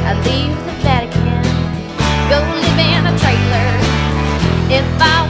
I'd leave the Vatican, go live in a trailer. If I